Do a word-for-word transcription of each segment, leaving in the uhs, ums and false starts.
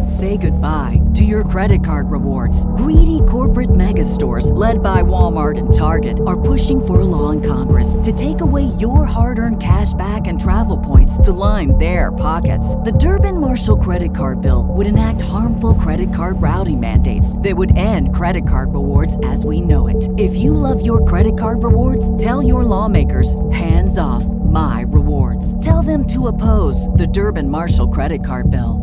Say goodbye to your credit card rewards. Greedy corporate mega stores, led by Walmart and Target, are pushing for a law in Congress to take away your hard-earned cash back and travel points to line their pockets. The Durbin-Marshall credit card bill would enact harmful credit card routing mandates that would end credit card rewards as we know it. If you love your credit card rewards, tell your lawmakers, hands off my rewards. Tell them to oppose the Durbin-Marshall credit card bill.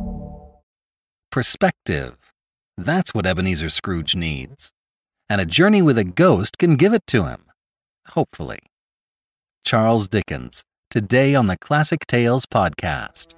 Perspective. That's what Ebenezer Scrooge needs. And a journey with a ghost can give it to him. Hopefully. Charles Dickens, today on the Classic Tales podcast.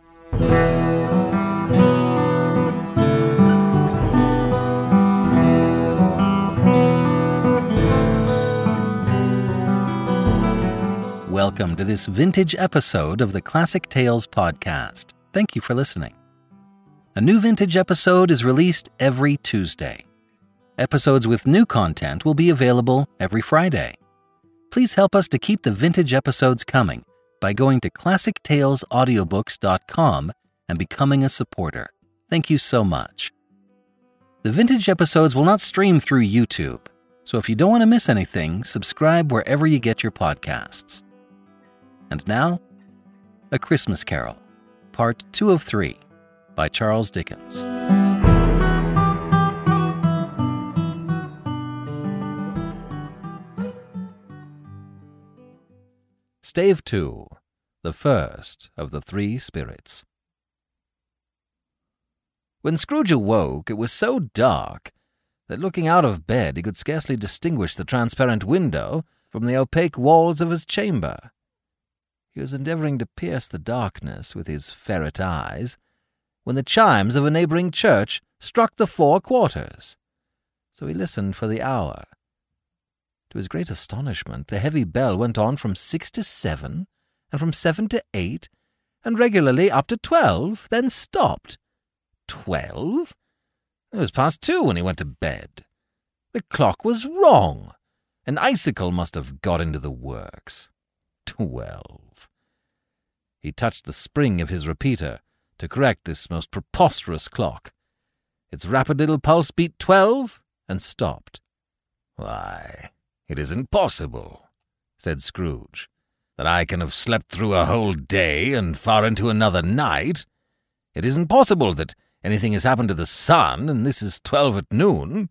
Welcome to this vintage episode of the Classic Tales podcast. Thank you for listening. A new vintage episode is released every Tuesday. Episodes with new content will be available every Friday. Please help us to keep the vintage episodes coming by going to classic tales audiobooks dot com and becoming a supporter. Thank you so much. The vintage episodes will not stream through YouTube, so if you don't want to miss anything, subscribe wherever you get your podcasts. And now, A Christmas Carol, Part two of three, by Charles Dickens. Stave two, the first of the three spirits. When Scrooge awoke, it was so dark that looking out of bed he could scarcely distinguish the transparent window from the opaque walls of his chamber. He was endeavouring to pierce the darkness with his ferret eyes when the chimes of a neighbouring church struck the four quarters. So he listened for the hour. To his great astonishment, the heavy bell went on from six to seven, and from seven to eight, and regularly up to twelve, then stopped. Twelve? It was past two when he went to bed. The clock was wrong. An icicle must have got into the works. Twelve. He touched the spring of his repeater to correct this most preposterous clock. Its rapid little pulse beat twelve and stopped. "Why, it isn't possible," said Scrooge, "that I can have slept through a whole day and far into another night. It isn't possible that anything has happened to the sun, and this is twelve at noon."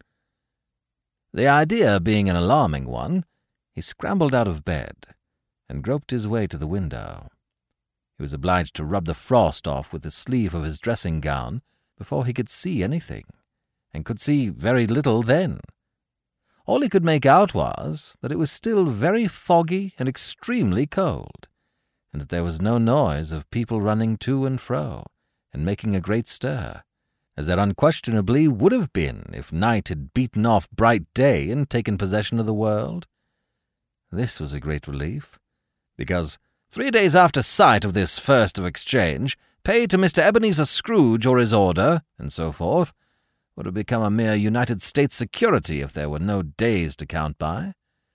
The idea being an alarming one, he scrambled out of bed and groped his way to the window. He was obliged to rub the frost off with the sleeve of his dressing-gown before he could see anything, and could see very little then. All he could make out was that it was still very foggy and extremely cold, and that there was no noise of people running to and fro, and making a great stir, as there unquestionably would have been if night had beaten off bright day and taken possession of the world. This was a great relief, because three days after sight of this first of exchange, paid to Mister Ebenezer Scrooge or his order, and so forth, would have become a mere United States security if there were no days to count by.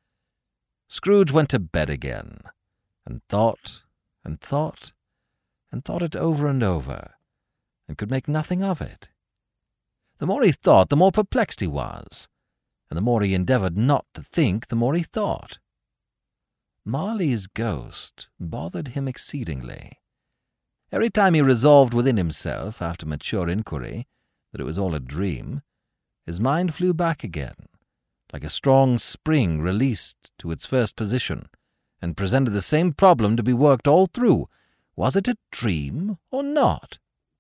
Scrooge went to bed again, and thought, and thought, and thought it over and over, and could make nothing of it. The more he thought, the more perplexed he was, and the more he endeavoured not to think, the more he thought. Marley's ghost bothered him exceedingly. Every time he resolved within himself, after mature inquiry, that it was all a dream, his mind flew back again, like a strong spring released to its first position, and presented the same problem to be worked all through. Was it a dream or not?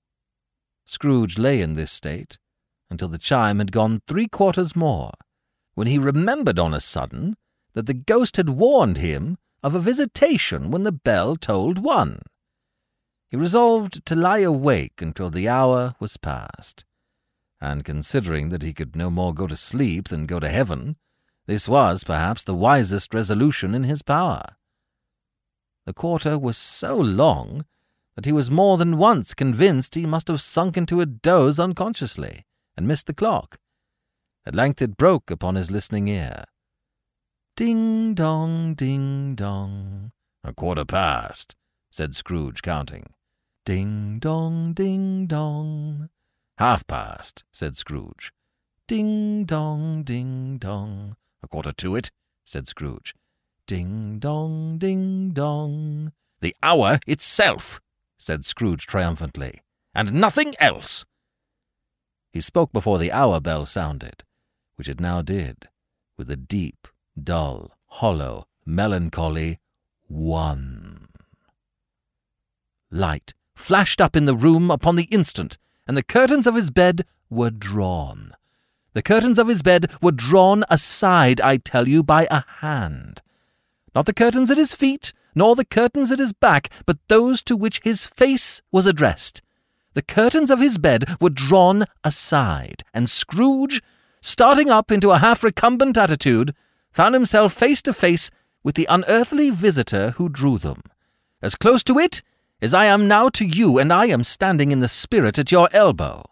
Scrooge lay in this state until the chime had gone three quarters more, when he remembered on a sudden that the ghost had warned him of a visitation when the bell tolled one. He resolved to lie awake until the hour was past, and considering that he could no more go to sleep than go to heaven, this was perhaps the wisest resolution in his power. The quarter was so long that he was more than once convinced he must have sunk into a doze unconsciously, and missed the clock. At length it broke upon his listening ear. Ding-dong, ding-dong. "A quarter past," said Scrooge, counting. "Ding-dong, ding-dong." "Half-past," said Scrooge. "Ding-dong, ding-dong." "A quarter to it," said Scrooge. "Ding-dong, ding-dong." "The hour itself," said Scrooge triumphantly, "and nothing else." He spoke before the hour bell sounded, which it now did, with a deep, dull, hollow, melancholy one. Light flashed up in the room upon the instant, and the curtains of his bed were drawn. The curtains of his bed were drawn aside, I tell you, by a hand. Not the curtains at his feet, nor the curtains at his back, but those to which his face was addressed. The curtains of his bed were drawn aside, and Scrooge, starting up into a half-recumbent attitude, found himself face to face with the unearthly visitor who drew them, as close to it as I am now to you, and I am standing in the spirit at your elbow.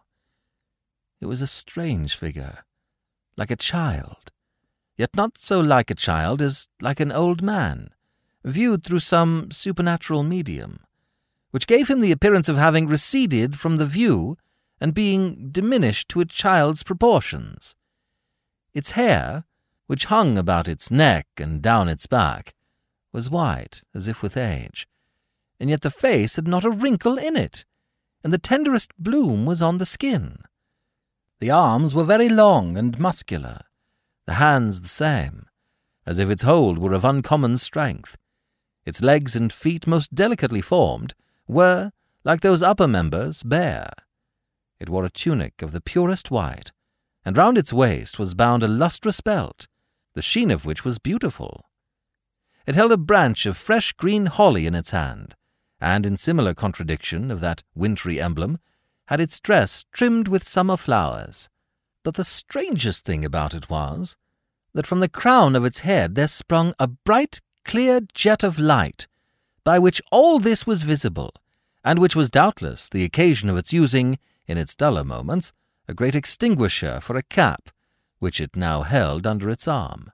It was a strange figure, like a child, yet not so like a child as like an old man, viewed through some supernatural medium, which gave him the appearance of having receded from the view and being diminished to a child's proportions. Its hair, which hung about its neck and down its back, was white as if with age, and yet the face had not a wrinkle in it, and the tenderest bloom was on the skin. The arms were very long and muscular, the hands the same, as if its hold were of uncommon strength. Its legs and feet, most delicately formed, were, like those upper members, bare. It wore a tunic of the purest white, and round its waist was bound a lustrous belt, the sheen of which was beautiful. It held a branch of fresh green holly in its hand, and, in similar contradiction of that wintry emblem, had its dress trimmed with summer flowers. But the strangest thing about it was, that from the crown of its head there sprung a bright, clear jet of light, by which all this was visible, and which was doubtless the occasion of its using, in its duller moments, a great extinguisher for a cap, which it now held under its arm.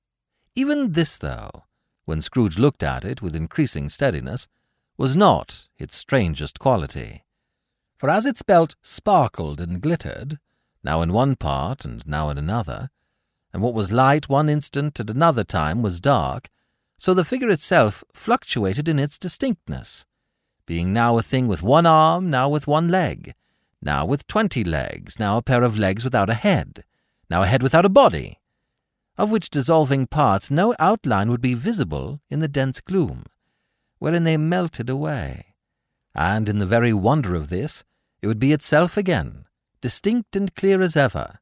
Even this, though, when Scrooge looked at it with increasing steadiness, was not its strangest quality. For as its belt sparkled and glittered, now in one part and now in another, and what was light one instant at another time was dark, so the figure itself fluctuated in its distinctness, being now a thing with one arm, now with one leg, now with twenty legs, now a pair of legs without a head, now a head without a body, of which dissolving parts no outline would be visible in the dense gloom, wherein they melted away, and in the very wonder of this, it would be itself again, distinct and clear as ever.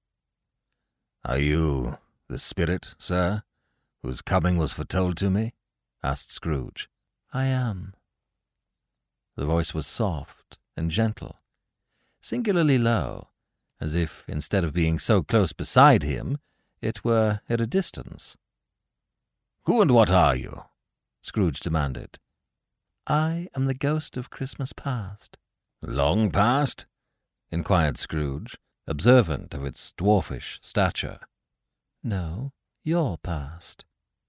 "Are you the spirit, sir, whose coming was foretold to me?" asked Scrooge. "I am." The voice was soft and gentle, singularly low, as if, instead of being so close beside him, it were at a distance. "Who and what are you?" Scrooge demanded. "I am the ghost of Christmas past." "Long past?" inquired Scrooge, observant of its dwarfish stature. "No, your past."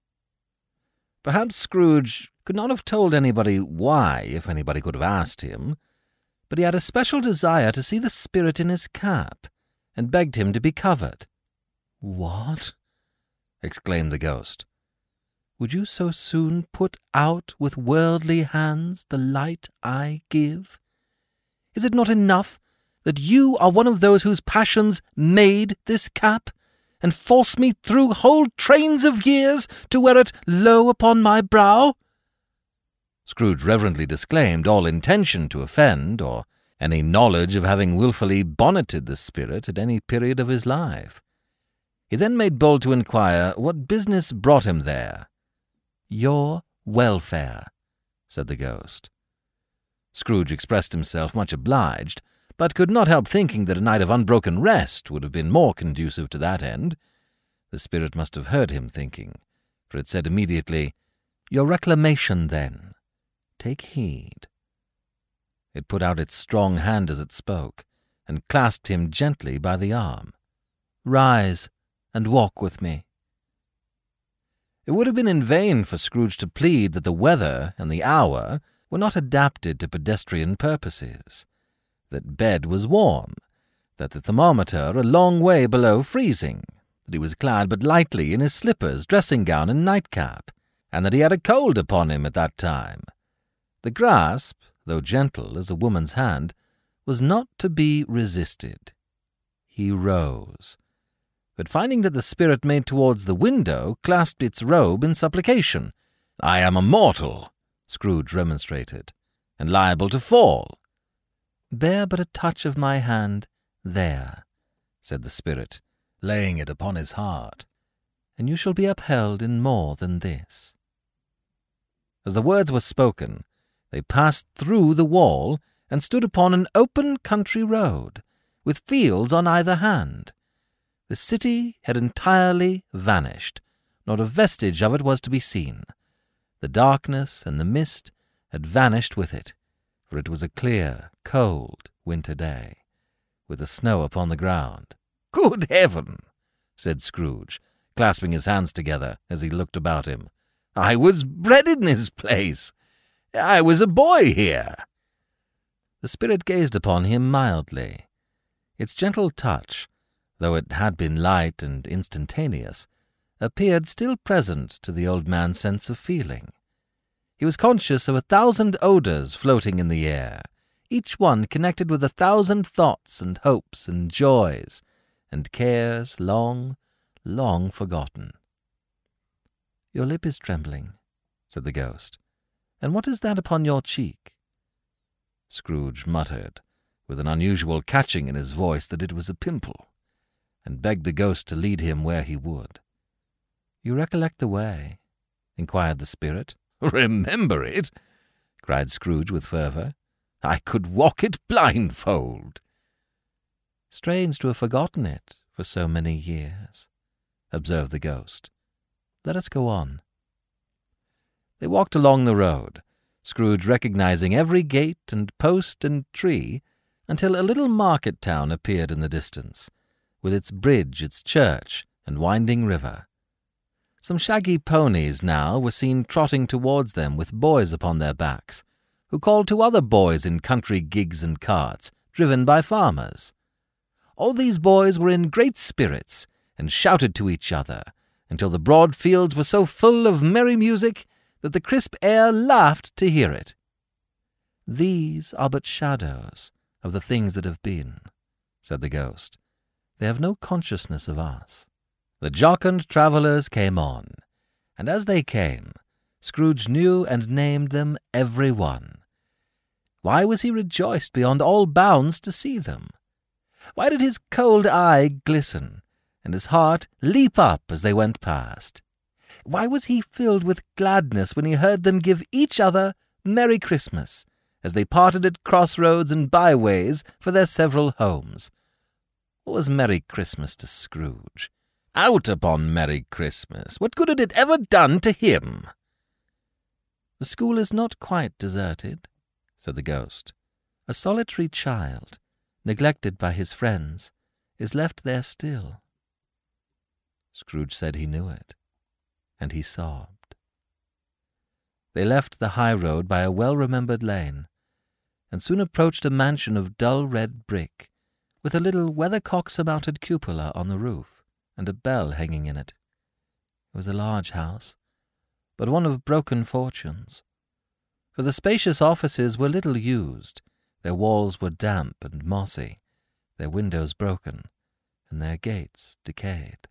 Perhaps Scrooge could not have told anybody why, if anybody could have asked him, but he had a special desire to see the spirit in his cap, and begged him to be covered. "What?" exclaimed the ghost. "Would you so soon put out with worldly hands the light I give? Is it not enough that you are one of those whose passions made this cap, and force me through whole trains of years to wear it low upon my brow?" Scrooge reverently disclaimed all intention to offend, or any knowledge of having wilfully bonneted the spirit at any period of his life. He then made bold to inquire what business brought him there. "Your welfare," said the ghost. Scrooge expressed himself much obliged, but could not help thinking that a night of unbroken rest would have been more conducive to that end. The spirit must have heard him thinking, for it said immediately, "Your reclamation, then. Take heed." It put out its strong hand as it spoke, and clasped him gently by the arm. "Rise, and walk with me." It would have been in vain for Scrooge to plead that the weather and the hour were not adapted to pedestrian purposes, that bed was warm, that the thermometer a long way below freezing, that he was clad but lightly in his slippers, dressing gown, and nightcap, and that he had a cold upon him at that time. The grasp, though gentle as a woman's hand, was not to be resisted. He rose, but finding that the spirit made towards the window, clasped its robe in supplication. "I am a mortal," Scrooge remonstrated, "and liable to fall." "Bear but a touch of my hand there," said the spirit, laying it upon his heart, "and you shall be upheld in more than this." As the words were spoken, they passed through the wall and stood upon an open country road, with fields on either hand. The city had entirely vanished. Not a vestige of it was to be seen. The darkness and the mist had vanished with it, for it was a clear, cold winter day, with the snow upon the ground. "Good heaven!" said Scrooge, clasping his hands together as he looked about him. "I was bred in this place. I was a boy here." The spirit gazed upon him mildly. Its gentle touch, though it had been light and instantaneous, appeared still present to the old man's sense of feeling. He was conscious of a thousand odours floating in the air, each one connected with a thousand thoughts and hopes and joys and cares long, long forgotten. "Your lip is trembling," said the ghost. "And what is that upon your cheek?" Scrooge muttered, with an unusual catching in his voice, that it was a pimple, and begged the ghost to lead him where he would. "You recollect the way?" inquired the spirit. "Remember it?" cried Scrooge with fervour. "I could walk it blindfold." "Strange to have forgotten it for so many years," observed the ghost. "Let us go on." They walked along the road, Scrooge recognizing every gate and post and tree, until a little market town appeared in the distance, with its bridge, its church, and winding river. Some shaggy ponies now were seen trotting towards them with boys upon their backs, who called to other boys in country gigs and carts, driven by farmers. All these boys were in great spirits, and shouted to each other, until the broad fields were so full of merry music that the crisp air laughed to hear it. "These are but shadows of the things that have been," said the ghost. "They have no consciousness of us." The jocund travellers came on, and as they came, Scrooge knew and named them every one. Why was he rejoiced beyond all bounds to see them? Why did his cold eye glisten, and his heart leap up as they went past? Why was he filled with gladness when he heard them give each other Merry Christmas, as they parted at crossroads and byways for their several homes? What was Merry Christmas to Scrooge? Out upon Merry Christmas! What good had it ever done to him? "The school is not quite deserted," said the ghost. "A solitary child, neglected by his friends, is left there still." Scrooge said he knew it, and he sobbed. They left the high road by a well-remembered lane, and soon approached a mansion of dull red brick, with a little weathercock-surmounted cupola on the roof, and a bell hanging in it. It was a large house, but one of broken fortunes, for the spacious offices were little used, their walls were damp and mossy, their windows broken, and their gates decayed.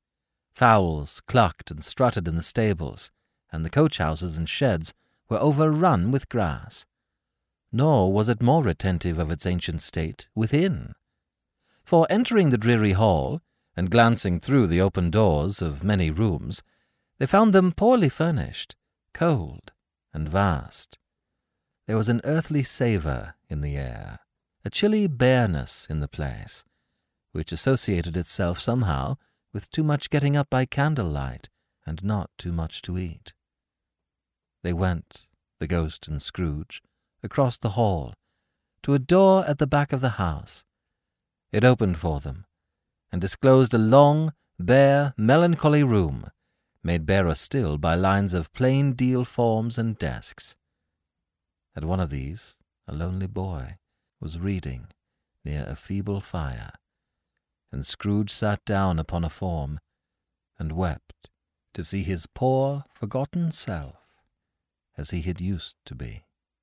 Fowls clucked and strutted in the stables, and the coach-houses and sheds were overrun with grass. Nor was it more retentive of its ancient state within. For entering the dreary hall, and glancing through the open doors of many rooms, they found them poorly furnished, cold, and vast. There was an earthly savour in the air, a chilly bareness in the place, which associated itself somehow with too much getting up by candlelight and not too much to eat. They went, the ghost and Scrooge, across the hall, to a door at the back of the house. It opened for them, and disclosed a long, bare, melancholy room, made barer still by lines of plain deal forms and desks. At one of these, a lonely boy was reading, near a feeble fire, and Scrooge sat down upon a form and wept to see his poor, forgotten self as he had used to be.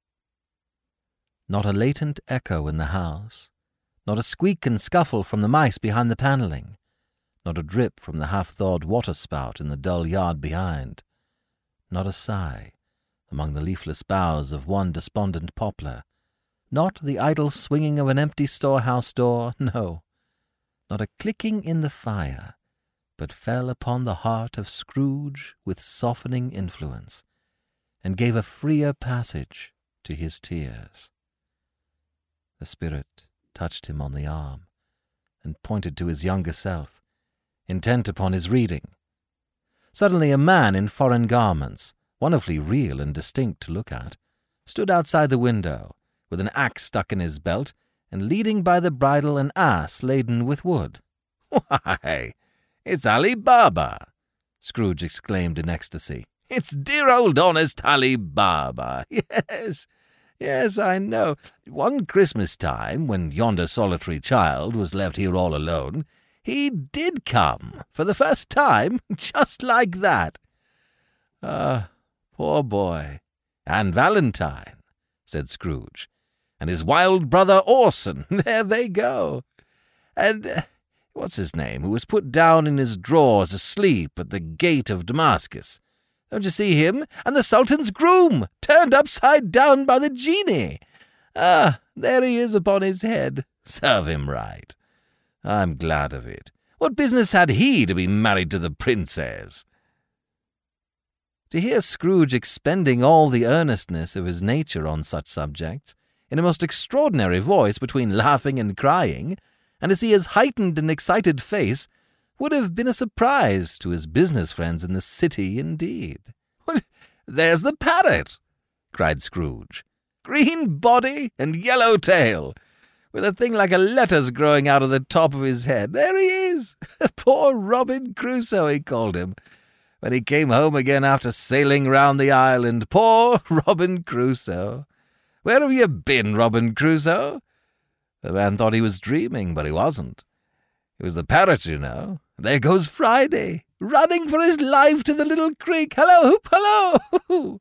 Not a latent echo in the house, not a squeak and scuffle from the mice behind the panelling, not a drip from the half-thawed water-spout in the dull yard behind, not a sigh among the leafless boughs of one despondent poplar, not the idle swinging of an empty storehouse door, no, not a clicking in the fire, but fell upon the heart of Scrooge with softening influence, and gave a freer passage to his tears. The spirit touched him on the arm, and pointed to his younger self, intent upon his reading. Suddenly a man in foreign garments, wonderfully real and distinct to look at, stood outside the window, with an axe stuck in his belt, and leading by the bridle an ass laden with wood. "Why, it's Ali Baba!" Scrooge exclaimed in ecstasy. "It's dear old honest Ali Baba! Yes, yes, I know. One Christmas time, when yonder solitary child was left here all alone, he did come, for the first time, just like that. Ah, poor boy. And Valentine," said Scrooge, "and his wild brother Orson, there they go. And uh, what's his name, who was put down in his drawers asleep at the gate of Damascus? Don't you see him? And the Sultan's groom, turned upside down by the genie. Ah, there he is upon his head. Serve him right. I'm glad of it. What business had he to be married to the princess?" To hear Scrooge expending all the earnestness of his nature on such subjects, in a most extraordinary voice between laughing and crying, and to see his heightened and excited face, would have been a surprise to his business friends in the city indeed. "There's the parrot!" cried Scrooge. "Green body and yellow tail, with a thing like a lettuce growing out of the top of his head. There he is! Poor Robin Crusoe, he called him, when he came home again after sailing round the island. Poor Robin Crusoe! Where have you been, Robin Crusoe?" The man thought he was dreaming, but he wasn't. It was the parrot, you know. There goes Friday, running for his life to the little creek. Hello, hoop, hello!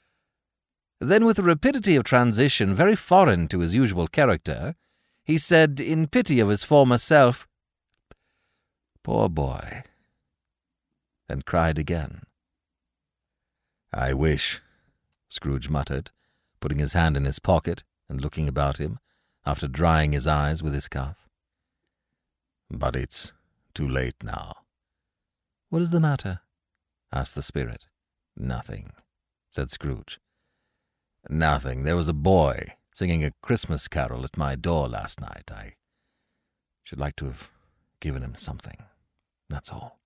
Then, with a rapidity of transition very foreign to his usual character, he said, in pity of his former self, "Poor boy," and cried again. "I wish," Scrooge muttered, putting his hand in his pocket and looking about him, after drying his eyes with his cuff. "But it's too late now." "What is the matter?" asked the spirit. "Nothing," said Scrooge. "Nothing. There was a boy singing a Christmas carol at my door last night. I should like to have given him something. That's all."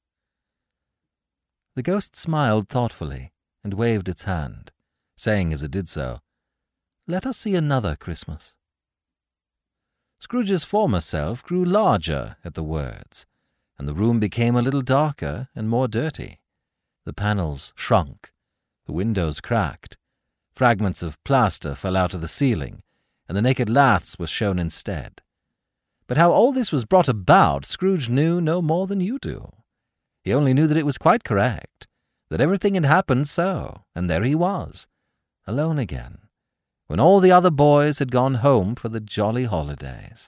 The ghost smiled thoughtfully and waved its hand, saying as it did so, "Let us see another Christmas." Scrooge's former self grew larger at the words, and the room became a little darker and more dirty. The panels shrunk, the windows cracked, fragments of plaster fell out of the ceiling, and the naked laths were shown instead. But how all this was brought about, Scrooge knew no more than you do. He only knew that it was quite correct, that everything had happened so, and there he was, alone again, when all the other boys had gone home for the jolly holidays.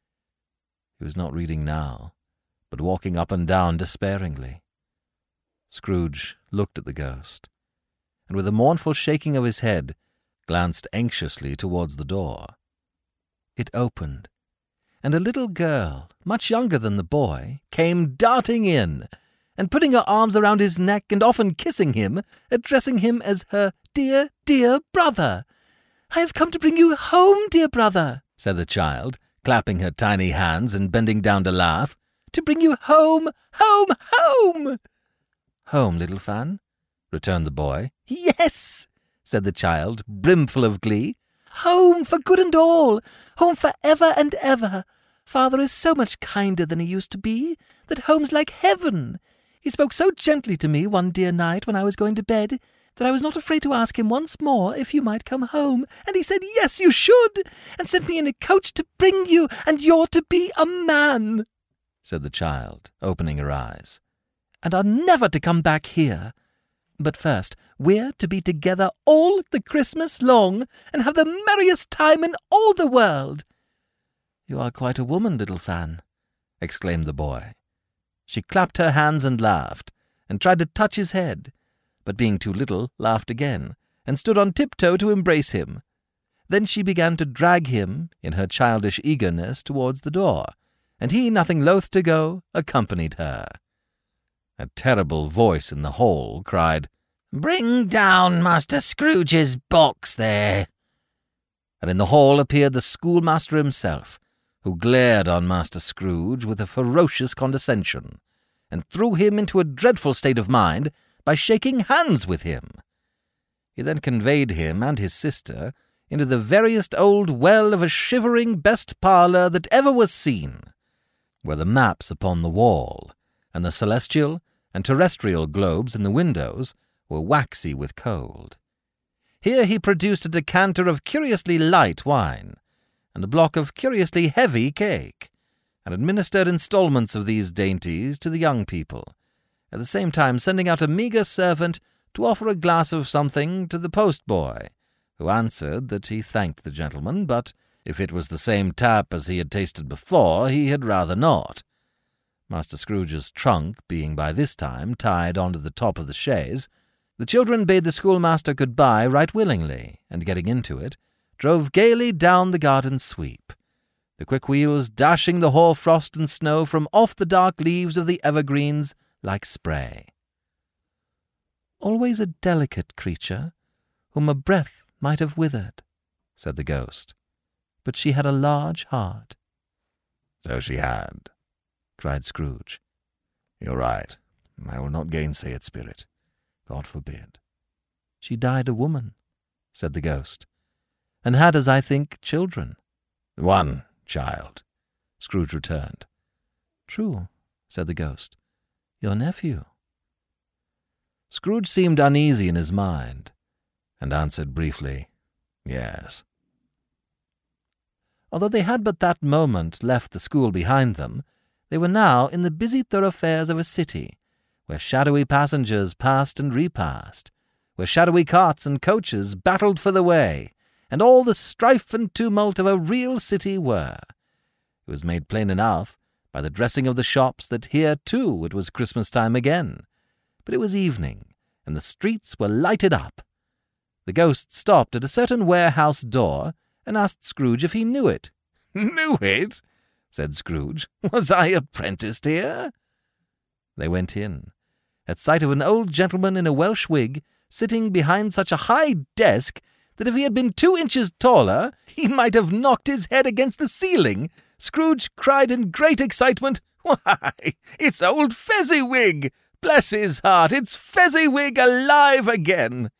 He was not reading now, but walking up and down despairingly. Scrooge looked at the ghost, and with a mournful shaking of his head, glanced anxiously towards the door. It opened, and a little girl, much younger than the boy, came darting in, and putting her arms around his neck and often kissing him, addressing him as her dear, dear brother. "I have come to bring you home, dear brother," said the child, clapping her tiny hands and bending down to laugh. "To bring you home, home, home!" "Home, little Fan?" returned the boy. "Yes," said the child, brimful of glee. "Home for good and all, home for ever and ever. Father is so much kinder than he used to be, that home's like heaven. He spoke so gently to me one dear night when I was going to bed, that I was not afraid to ask him once more if you might come home, and he said yes, you should, and sent me in a coach to bring you, and you're to be a man," said the child, opening her eyes, "and are never to come back here. But first, we're to be together all the Christmas long, and have the merriest time in all the world." "You are quite a woman, little Fan," exclaimed the boy. She clapped her hands and laughed, and tried to touch his head, but being too little, laughed again, and stood on tiptoe to embrace him. Then she began to drag him, in her childish eagerness, towards the door, and he, nothing loath to go, accompanied her. A terrible voice in the hall cried, "Bring down Master Scrooge's box there!" And in the hall appeared the schoolmaster himself, who glared on Master Scrooge with a ferocious condescension, and threw him into a dreadful state of mind by shaking hands with him. He then conveyed him and his sister into the veriest old well of a shivering best parlour that ever was seen, where the maps upon the wall, and the celestial and terrestrial globes in the windows were waxy with cold. Here he produced a decanter of curiously light wine, and a block of curiously heavy cake, and administered instalments of these dainties to the young people, at the same time sending out a meagre servant to offer a glass of something to the post-boy, who answered that he thanked the gentleman, but if it was the same tap as he had tasted before, he had rather not. Master Scrooge's trunk being by this time tied on to the top of the chaise, the children bade the schoolmaster good-bye right willingly, and getting into it, drove gaily down the garden sweep, the quick wheels dashing the hoar frost and snow from off the dark leaves of the evergreens like spray. "Always a delicate creature, whom a breath might have withered," said the ghost, "but she had a large heart." "So she had," cried Scrooge. "You're right. I will not gainsay it, Spirit. God forbid." "She died a woman," said the ghost, "and had, as I think, children." "One child," Scrooge returned. "True," said the ghost. "Your nephew." Scrooge seemed uneasy in his mind, and answered briefly, "Yes." Although they had but that moment left the school behind them, they were now in the busy thoroughfares of a city, where shadowy passengers passed and repassed, where shadowy carts and coaches battled for the way, and all the strife and tumult of a real city were. It was made plain enough by the dressing of the shops that here, too, it was Christmas time again. But it was evening, and the streets were lighted up. The ghost stopped at a certain warehouse door, and asked Scrooge if he knew it. "Knew it?" said Scrooge. "Was I apprenticed here?" They went in, at sight of an old gentleman in a Welsh wig, sitting behind such a high desk that if he had been two inches taller, he might have knocked his head against the ceiling. Scrooge cried in great excitement, "Why, it's old Fezziwig! Bless his heart, it's Fezziwig alive again!"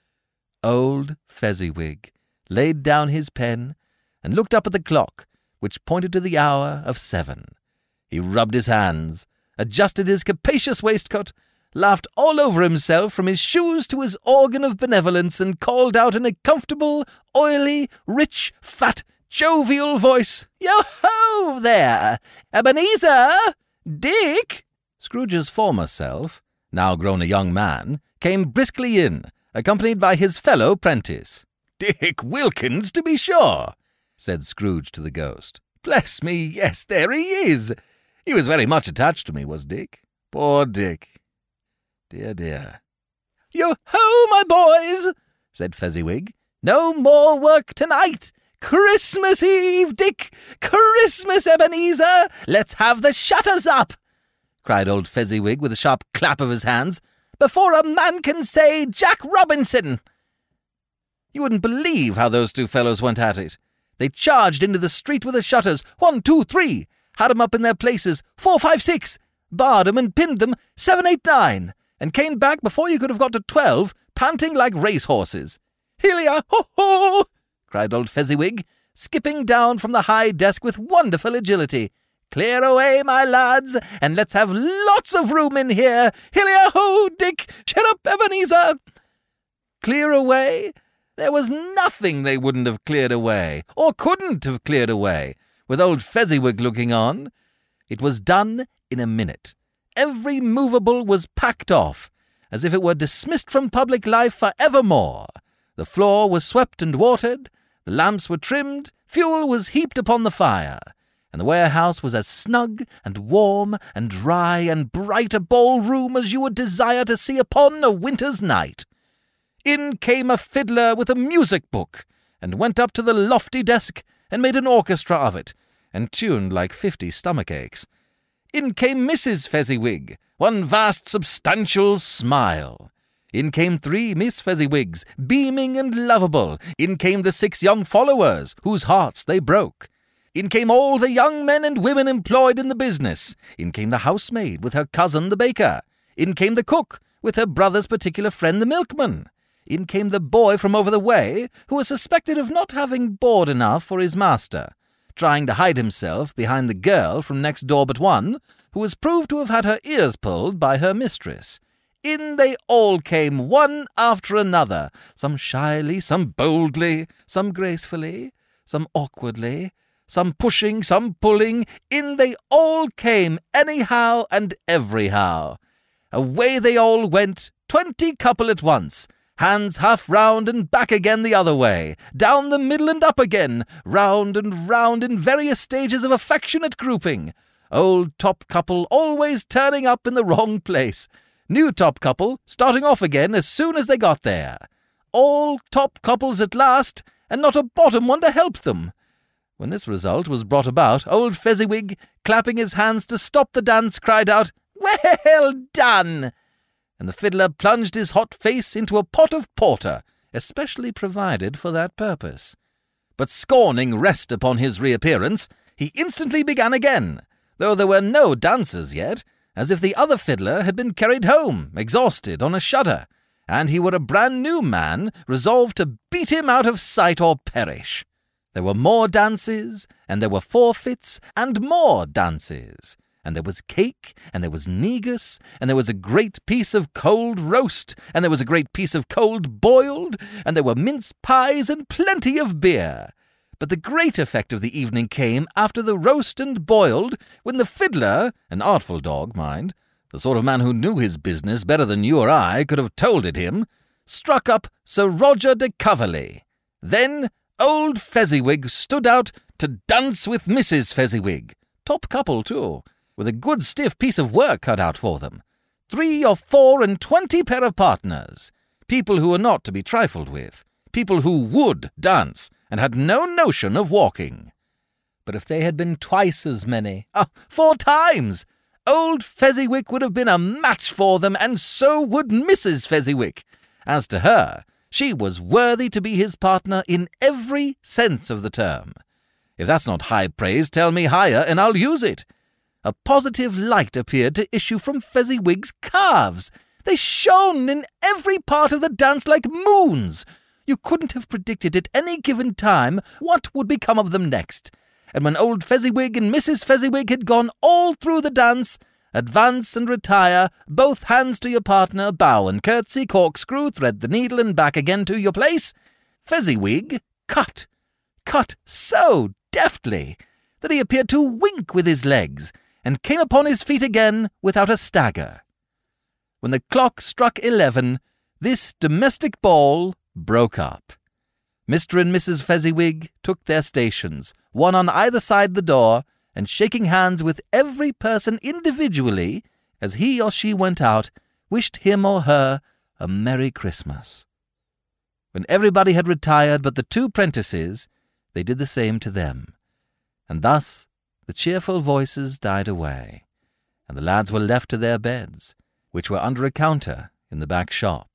Old Fezziwig laid down his pen and looked up at the clock, which pointed to the hour of seven. He rubbed his hands, adjusted his capacious waistcoat, laughed all over himself from his shoes to his organ of benevolence, and called out in a comfortable, oily, rich, fat, jovial voice, "Yo-ho there! Ebenezer! Dick!" Scrooge's former self, now grown a young man, came briskly in, accompanied by his fellow prentice. "Dick Wilkins, to be sure," said Scrooge to the ghost. "Bless me, yes, there he is. He was very much attached to me, was Dick. Poor Dick. Dear, dear." "Yo-ho, my boys!" said Fezziwig. "No more work tonight. Christmas Eve, Dick! Christmas, Ebenezer! Let's have the shutters up!" cried old Fezziwig with a sharp clap of his hands, "before a man can say Jack Robinson." You wouldn't believe how those two fellows went at it. They charged into the street with the shutters, one, two, three, had 'em up in their places, four, five, six, barred 'em and pinned them, seven, eight, nine, and came back before you could have got to twelve, panting like racehorses. "Hillia, ho-ho!" cried old Fezziwig, skipping down from the high desk with wonderful agility. "Clear away, my lads, and let's have lots of room in here. Hillia-ho, Dick! Cheer up, Ebenezer!" clear away? There was nothing they wouldn't have cleared away, or couldn't have cleared away, with old Fezziwig looking on. It was done in a minute. Every movable was packed off, as if it were dismissed from public life for evermore. The floor was swept and watered, the lamps were trimmed, fuel was heaped upon the fire, and the warehouse was as snug and warm and dry and bright a ballroom as you would desire to see upon a winter's night. In came a fiddler with a music-book, and went up to the lofty desk and made an orchestra of it, and tuned like fifty stomach-aches. In came Missus Fezziwig, one vast substantial smile. In came three Miss Fezziwigs, beaming and lovable. In came the six young followers, whose hearts they broke. In came all the young men and women employed in the business. In came the housemaid with her cousin the baker. In came the cook with her brother's particular friend the milkman. In came the boy from over the way, who was suspected of not having board enough for his master, trying to hide himself behind the girl from next door but one, who was proved to have had her ears pulled by her mistress. In they all came, one after another, some shyly, some boldly, some gracefully, some awkwardly, some pushing, some pulling. In they all came, anyhow and everyhow. Away they all went, twenty couple at once, hands half round and back again the other way, down the middle and up again, round and round in various stages of affectionate grouping. Old top couple always turning up in the wrong place. New top couple starting off again as soon as they got there. All top couples at last, and not a bottom one to help them. When this result was brought about, old Fezziwig, clapping his hands to stop the dance, cried out, "Well done!" And the fiddler plunged his hot face into a pot of porter, especially provided for that purpose. But scorning rest upon his reappearance, he instantly began again, though there were no dancers yet, as if the other fiddler had been carried home, exhausted, on a shutter, and he were a brand-new man, resolved to beat him out of sight or perish. There were more dances, and there were forfeits, and more dances. And there was cake, and there was negus, and there was a great piece of cold roast, and there was a great piece of cold boiled, and there were mince pies and plenty of beer. But the great effect of the evening came after the roast and boiled, when the fiddler, an artful dog, mind, the sort of man who knew his business better than you or I could have told it him, struck up Sir Roger de Coverley. Then old Fezziwig stood out to dance with Missus Fezziwig, top couple too, with a good stiff piece of work cut out for them. Three or four and twenty pair of partners, people who were not to be trifled with, people who would dance, and had no notion of walking. But if they had been twice as many, ah, four times, old Fezziwig would have been a match for them, and so would Missus Fezziwig. As to her, she was worthy to be his partner in every sense of the term. If that's not high praise, tell me higher, and I'll use it. A positive light appeared to issue from Fezziwig's calves. They shone in every part of the dance like moons. You couldn't have predicted at any given time what would become of them next. And when old Fezziwig and Missus Fezziwig had gone all through the dance, advance and retire, both hands to your partner, bow and curtsy, corkscrew, thread the needle, and back again to your place, Fezziwig cut, cut so deftly that he appeared to wink with his legs, and came upon his feet again without a stagger. When the clock struck eleven, this domestic ball broke up. Mister and Missus Fezziwig took their stations, one on either side the door, and shaking hands with every person individually, as he or she went out, wished him or her a Merry Christmas. When everybody had retired but the two prentices, they did the same to them, and thus the cheerful voices died away, and the lads were left to their beds, which were under a counter in the back shop.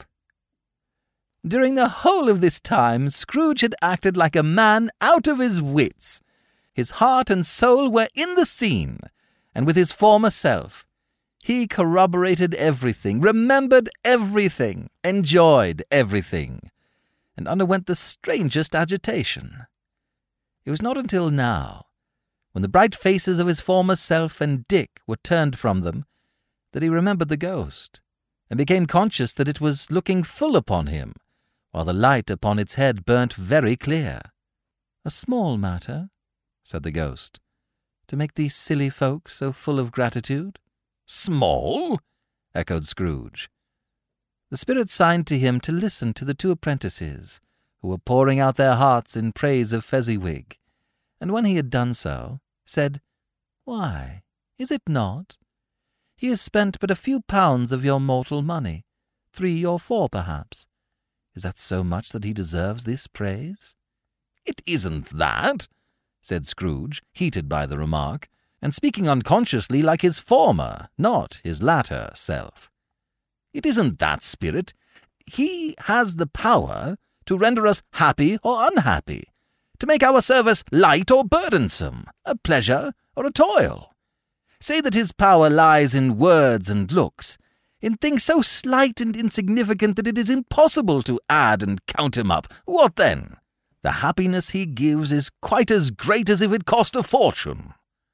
During the whole of this time, Scrooge had acted like a man out of his wits. His heart and soul were in the scene, and with his former self. He corroborated everything, remembered everything, enjoyed everything, and underwent the strangest agitation. It was not until now, when the bright faces of his former self and Dick were turned from them, that he remembered the ghost, and became conscious that it was looking full upon him, while the light upon its head burnt very clear. "A small matter," said the ghost, "to make these silly folks so full of gratitude." "Small?" echoed Scrooge. The spirit signed to him to listen to the two apprentices, who were pouring out their hearts in praise of Fezziwig, and when he had done so, said, "Why, is it not? He has spent but a few pounds of your mortal money, three or four perhaps. Is that so much that he deserves this praise?" "It isn't that," said Scrooge, heated by the remark, and speaking unconsciously like his former, not his latter, self. "It isn't that, Spirit. He has the power to render us happy or unhappy, to make our service light or burdensome, a pleasure or a toil. Say that his power lies in words and looks, in things so slight and insignificant that it is impossible to add and count him up. What then? The happiness he gives is quite as great as if it cost a fortune."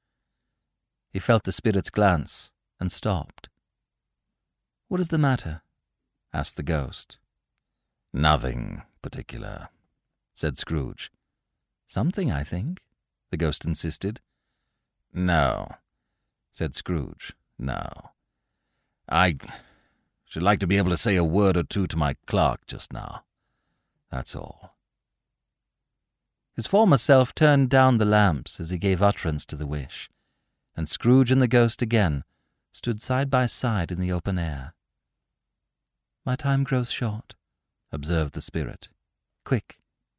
He felt the spirit's glance and stopped. "What is the matter?" asked the ghost. "Nothing particular," said Scrooge. "Something, I think," the ghost insisted. "No," said Scrooge, "no. I should like to be able to say a word or two to my clerk just now. That's all." His former self turned down the lamps as he gave utterance to the wish, and Scrooge and the ghost again stood side by side in the open air. "My time grows short," observed the spirit. "Quick."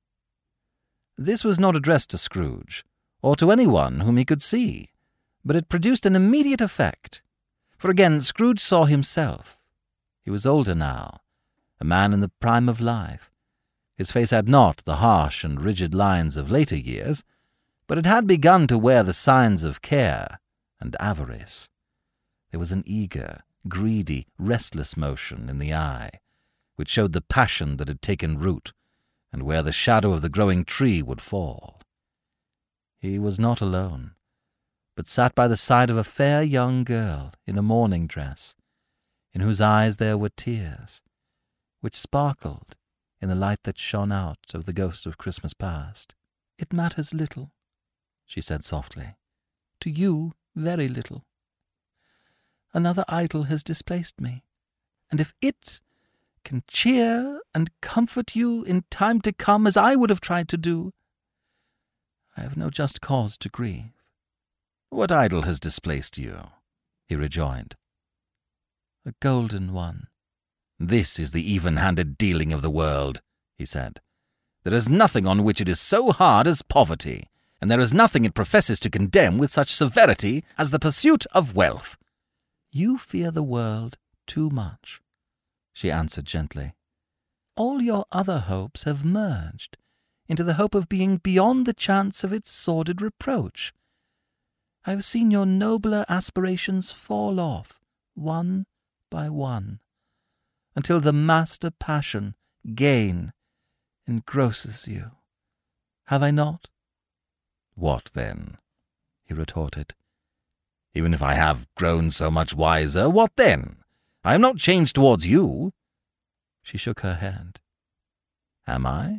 This was not addressed to Scrooge, or to anyone whom he could see, but it produced an immediate effect. For again Scrooge saw himself. He was older now, a man in the prime of life. His face had not the harsh and rigid lines of later years, but it had begun to wear the signs of care and avarice. There was an eager, greedy, restless motion in the eye, which showed the passion that had taken root, and where the shadow of the growing tree would fall. He was not alone, but sat by the side of a fair young girl in a mourning dress, in whose eyes there were tears, which sparkled in the light that shone out of the ghost of Christmas past. "It matters little," she said softly. "To you, very little. Another idol has displaced me, and if it can cheer and comfort you in time to come as I would have tried to do, I have no just cause to grieve." "What idol has displaced you?" he rejoined. "A golden one." "This is the even-handed dealing of the world," he said. "There is nothing on which it is so hard as poverty, and there is nothing it professes to condemn with such severity as the pursuit of wealth." "You fear the world too much," she answered gently. "All your other hopes have merged into the hope of being beyond the chance of its sordid reproach. I have seen your nobler aspirations fall off, one by one, until the master passion, gain, engrosses you. Have I not?" "What then?" he retorted. "Even if I have grown so much wiser, what then? I am not changed towards you." She shook her head. "Am I?"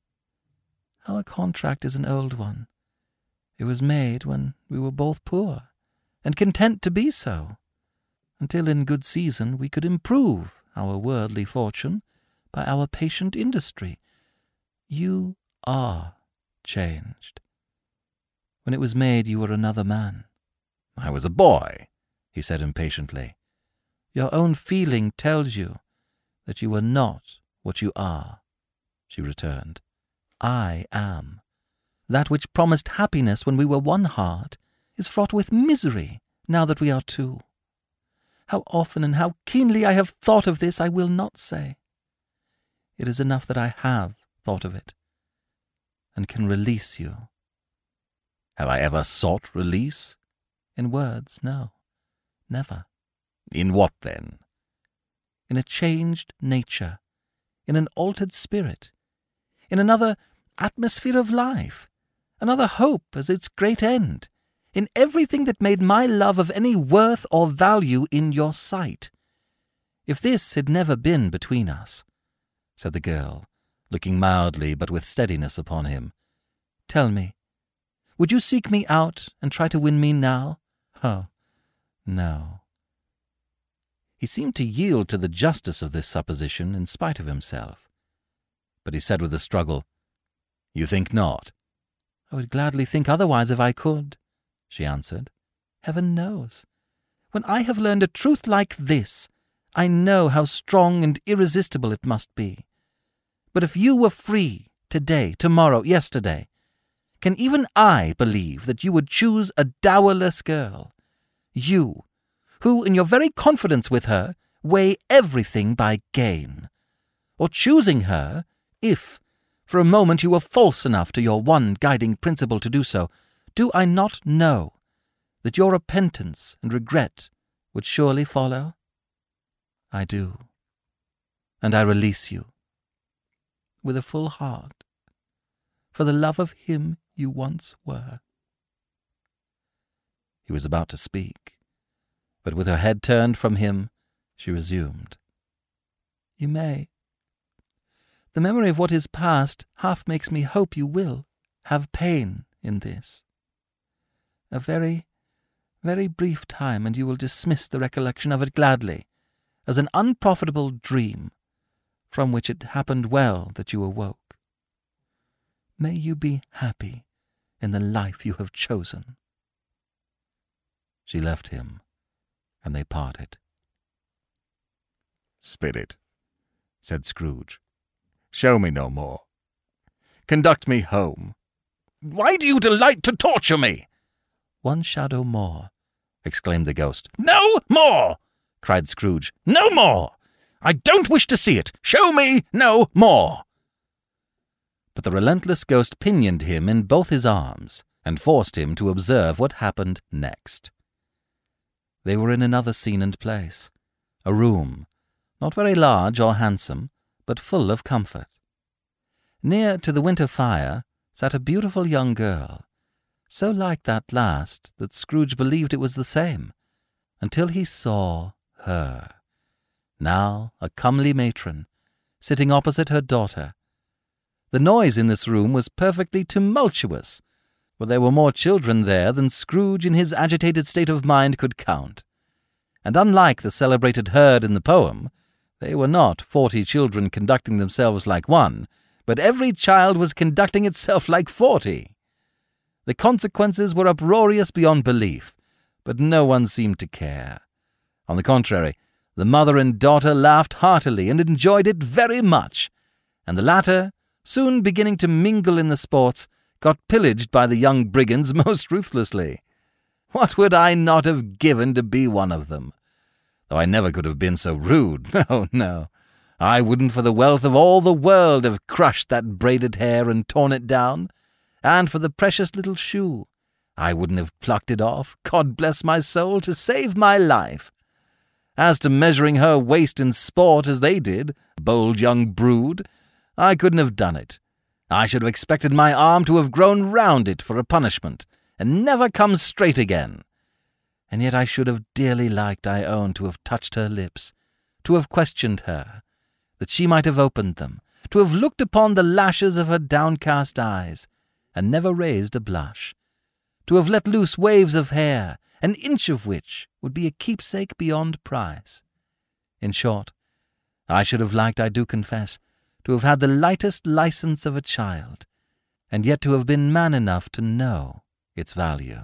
"Our contract is an old one. It was made when we were both poor, and content to be so, until in good season we could improve our worldly fortune by our patient industry. You are changed. When it was made you were another man." "I was a boy," he said impatiently. "Your own feeling tells you that you were not what you are," she returned. "I am. That which promised happiness when we were one heart is fraught with misery now that we are two. How often and how keenly I have thought of this I will not say. It is enough that I have thought of it, and can release you." "Have I ever sought release?" "In words, no. Never." "In what, then?" "In a changed nature, in an altered spirit, in another atmosphere of life, another hope as its great end, in everything that made my love of any worth or value in your sight. If this had never been between us," said the girl, looking mildly but with steadiness upon him. "Tell me, would you seek me out and try to win me now? Oh, no." He seemed to yield to the justice of this supposition in spite of himself. But he said with a struggle, "You think not?" "I would gladly think otherwise if I could," she answered. "Heaven knows. When I have learned a truth like this, I know how strong and irresistible it must be. But if you were free, today, tomorrow, yesterday, can even I believe that you would choose a dowerless girl? You, who, in your very confidence with her, weigh everything by gain. Or choosing her, if, for a moment you were false enough to your one guiding principle to do so, do I not know that your repentance and regret would surely follow? I do. And I release you, with a full heart, for the love of him you once were." He was about to speak, but with her head turned from him, she resumed. "You may. The memory of what is past half makes me hope you will have pain in this. A very, very brief time, and you will dismiss the recollection of it gladly, as an unprofitable dream, from which it happened well that you awoke. May you be happy in the life you have chosen." She left him, and they parted. "Spirit," said Scrooge, "show me no more. Conduct me home. Why do you delight to torture me?" "One shadow more," exclaimed the ghost. "No more!" cried Scrooge. "No more! I don't wish to see it. Show me no more!" But the relentless ghost pinioned him in both his arms and forced him to observe what happened next. They were in another scene and place, a room, not very large or handsome, but full of comfort. Near to the winter fire sat a beautiful young girl, so like that last that Scrooge believed it was the same, until he saw her, now a comely matron, sitting opposite her daughter. The noise in this room was perfectly tumultuous, for there were more children there than Scrooge in his agitated state of mind could count. And unlike the celebrated herd in the poem, they were not forty children conducting themselves like one, but every child was conducting itself like forty. The consequences were uproarious beyond belief, but no one seemed to care. On the contrary, the mother and daughter laughed heartily and enjoyed it very much, and the latter, soon beginning to mingle in the sports, got pillaged by the young brigands most ruthlessly. What would I not have given to be one of them? Though I never could have been so rude. No, no. I wouldn't for the wealth of all the world have crushed that braided hair and torn it down. And for the precious little shoe, I wouldn't have plucked it off, God bless my soul, to save my life. As to measuring her waist in sport as they did, bold young brood, I couldn't have done it. I should have expected my arm to have grown round it for a punishment, and never come straight again. And yet I should have dearly liked, I own, to have touched her lips, to have questioned her, that she might have opened them, to have looked upon the lashes of her downcast eyes, and never raised a blush, to have let loose waves of hair, an inch of which would be a keepsake beyond price. In short, I should have liked, I do confess, to have had the lightest license of a child, and yet to have been man enough to know its value.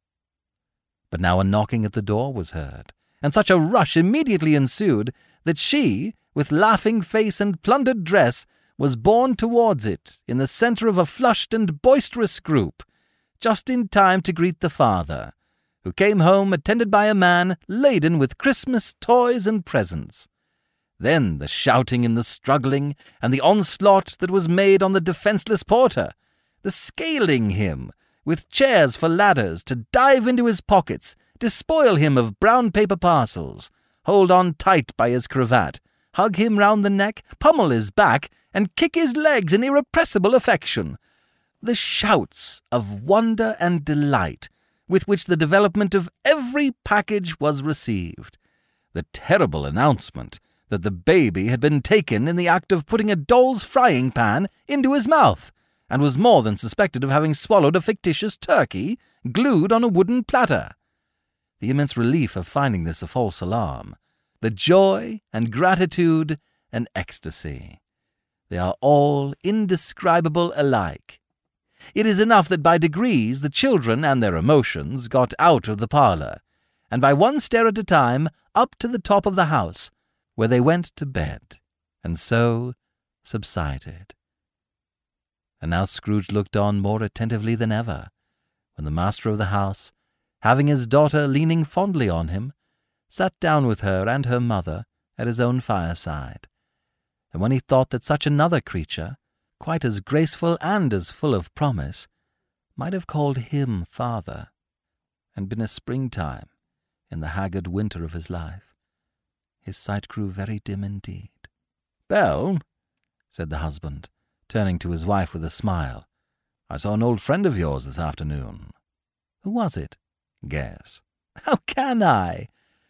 But now a knocking at the door was heard, and such a rush immediately ensued that she, with laughing face and plundered dress, was borne towards it in the centre of a flushed and boisterous group, just in time to greet the father, who came home attended by a man laden with Christmas toys and presents. Then the shouting and the struggling, and the onslaught that was made on the defenceless porter, the scaling him, with chairs for ladders to dive into his pockets, despoil him of brown paper parcels, hold on tight by his cravat, hug him round the neck, pummel his back, and kick his legs in irrepressible affection. The shouts of wonder and delight with which the development of every package was received. The terrible announcement that the baby had been taken in the act of putting a doll's frying pan into his mouth, and was more than suspected of having swallowed a fictitious turkey glued on a wooden platter. The immense relief of finding this a false alarm, the joy and gratitude and ecstasy, they are all indescribable alike. It is enough that by degrees the children and their emotions got out of the parlour, and by one stair at a time up to the top of the house, where they went to bed, and so subsided. And now Scrooge looked on more attentively than ever, when the master of the house, having his daughter leaning fondly on him, sat down with her and her mother at his own fireside, and when he thought that such another creature, quite as graceful and as full of promise, might have called him father, and been a springtime in the haggard winter of his life, his sight grew very dim indeed. "Belle," said the husband, turning to his wife with a smile, "I saw an old friend of yours this afternoon." "Who was it?" "Guess." "How can I?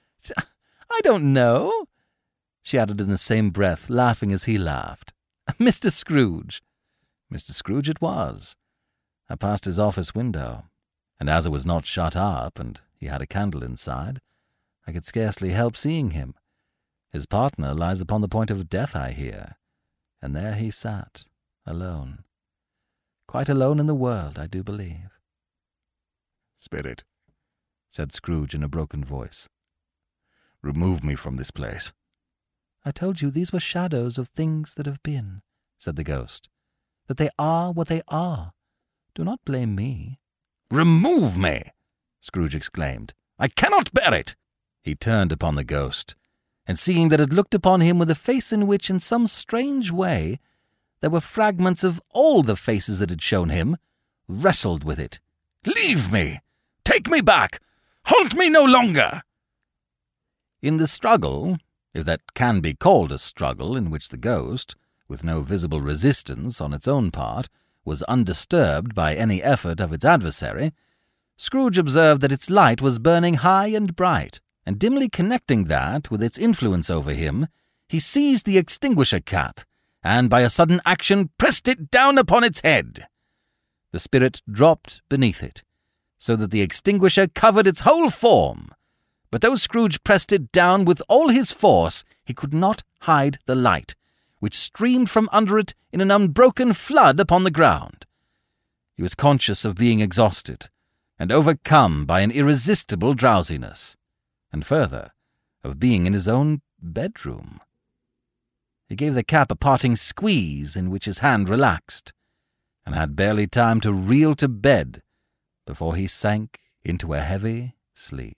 I don't know," she added in the same breath, laughing as he laughed. "Mister Scrooge." Mister Scrooge it was. I passed his office window, and as it was not shut up, and he had a candle inside, I could scarcely help seeing him. His partner lies upon the point of death, I hear, and there he sat, alone. Quite alone in the world, I do believe. "Spirit," said Scrooge in a broken voice, "remove me from this place." "I told you these were shadows of things that have been," said the ghost, "that they are what they are. Do not blame me." "Remove me!" Scrooge exclaimed. "I cannot bear it!" He turned upon the ghost, and seeing that it looked upon him with a face in which, in some strange way, there were fragments of all the faces that had shown him, wrestled with it. "Leave me! Take me back! Haunt me no longer!" In the struggle, if that can be called a struggle in which the ghost, with no visible resistance on its own part, was undisturbed by any effort of its adversary, Scrooge observed that its light was burning high and bright, and dimly connecting that with its influence over him, he seized the extinguisher cap, and by a sudden action pressed it down upon its head. The spirit dropped beneath it, so that the extinguisher covered its whole form, but though Scrooge pressed it down with all his force, he could not hide the light, which streamed from under it in an unbroken flood upon the ground. He was conscious of being exhausted, and overcome by an irresistible drowsiness, and further, of being in his own bedroom. He gave the cap a parting squeeze in which his hand relaxed, and had barely time to reel to bed before he sank into a heavy sleep.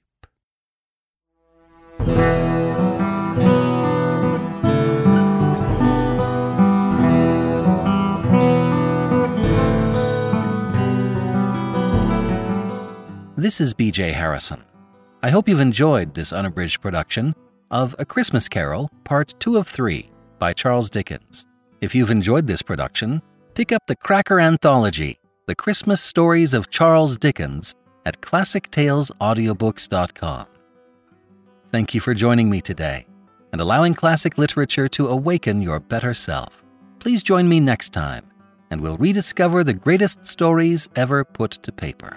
This is B J Harrison. I hope you've enjoyed this unabridged production of A Christmas Carol, Part two of three by Charles Dickens. If you've enjoyed this production, pick up the Cracker Anthology, The Christmas Stories of Charles Dickens, at classic tales audiobooks dot com. Thank you for joining me today and allowing classic literature to awaken your better self. Please join me next time, and we'll rediscover the greatest stories ever put to paper.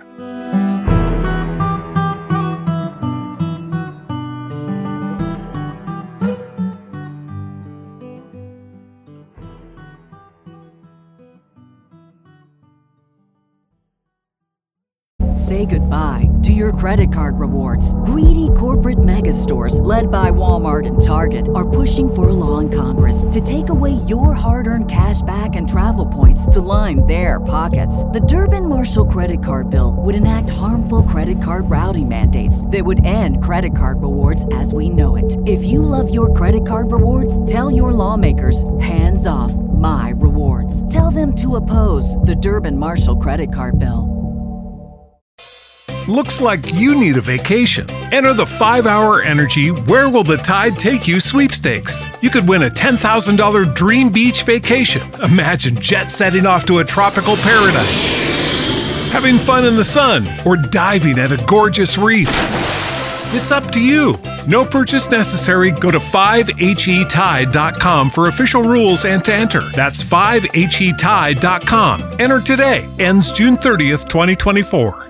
Say goodbye to your credit card rewards. Greedy corporate mega stores, led by Walmart and Target, are pushing for a law in Congress to take away your hard-earned cash back and travel points to line their pockets. The Durbin-Marshall credit card bill would enact harmful credit card routing mandates that would end credit card rewards as we know it. If you love your credit card rewards, tell your lawmakers, hands off my rewards. Tell them to oppose the Durbin-Marshall credit card bill. Looks like you need a vacation. Enter the five hour Energy Where Will the Tide Take You sweepstakes. You could win a ten thousand dollars dream beach vacation. Imagine jet setting off to a tropical paradise, having fun in the sun, or diving at a gorgeous reef. It's up to you. No purchase necessary. Go to five H E tide dot com for official rules and to enter. That's five H E tide dot com. Enter today. Ends June thirtieth, twenty twenty-four.